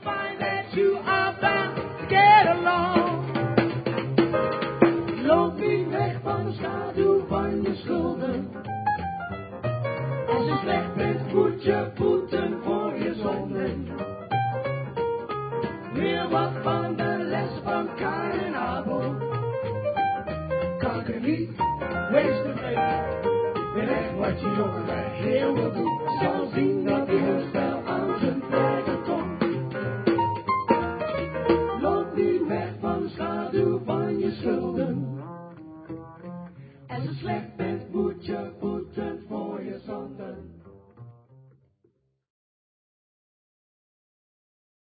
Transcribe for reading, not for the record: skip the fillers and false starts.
find that you are bound to get along. Loop niet weg van de schaduw van je schulden. Als je slecht bent, moet je boeten voor je zonden. Leer wat van de les van Kain en Abel. Kanker niet, wees tevreden. En echt wat je jongen bij heel wil doen. Zal zien dat hij heel snel aan zijn plek komt. Loop niet weg van de schaduw van je schulden. Als je slecht bent.